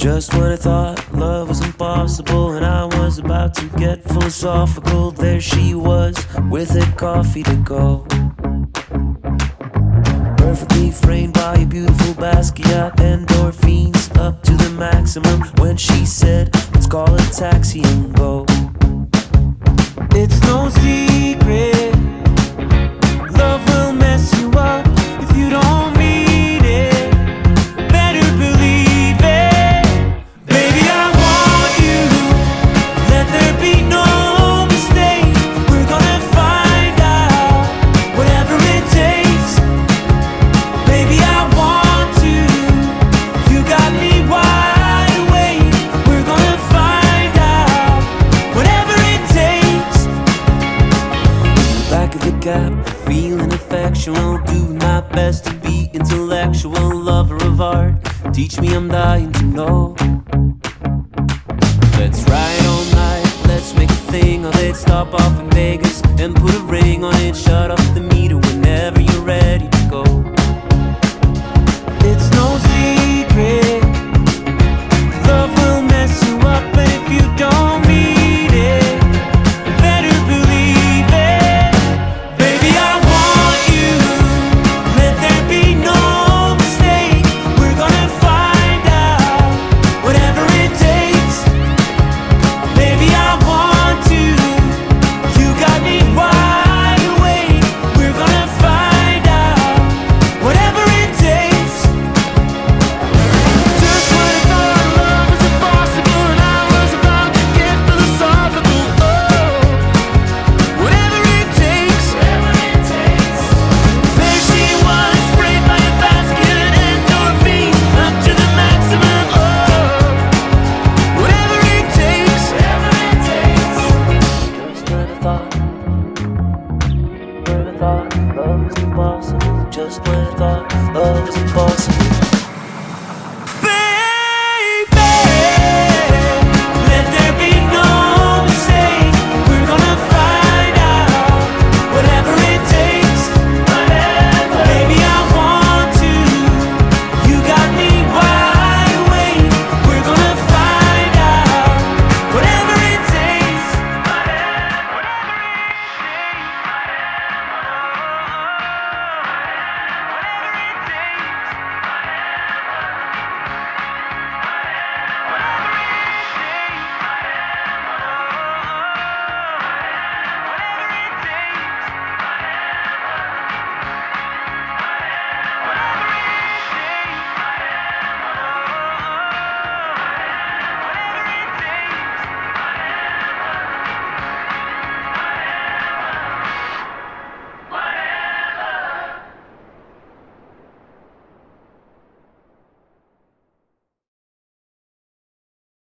Just when I thought love was impossible and I was about to get philosophical, there she was with her coffee to go. Perfectly framed by a beautiful Basquiat, endorphins up to the maximum when she said, let's call a taxi and go. It's no secret, love will mess you up if you don't mean it. Better believe it. Baby, I want you, let there be no mistake. We're gonna find out whatever it takes. Baby, I want to, you got me wide awake. We're gonna find out whatever it takes. Back of the gap, feeling effectual, doing my best to be intellectual, lover of art. Teach me, I'm dying to know. Let's ride all night, let's make a thing of it. Stop off in Vegas and put a ring on it. Shut off the meter whenever you're ready to go. It's no secret, love will mess you up, but if you don't mean it, better believe it. Baby, I want you, let there be no mistake. We're gonna find out whatever it takes. Baby, I want to, you got me wide awake. We're gonna find out whatever it takes. Just when I thought love was impossible and I was about to get philosophical, whatever it takes, there she was, framed by a basket and endorphins up to the maximum, whatever it takes. Just when I thought love was impossible, just when I thought love was impossible.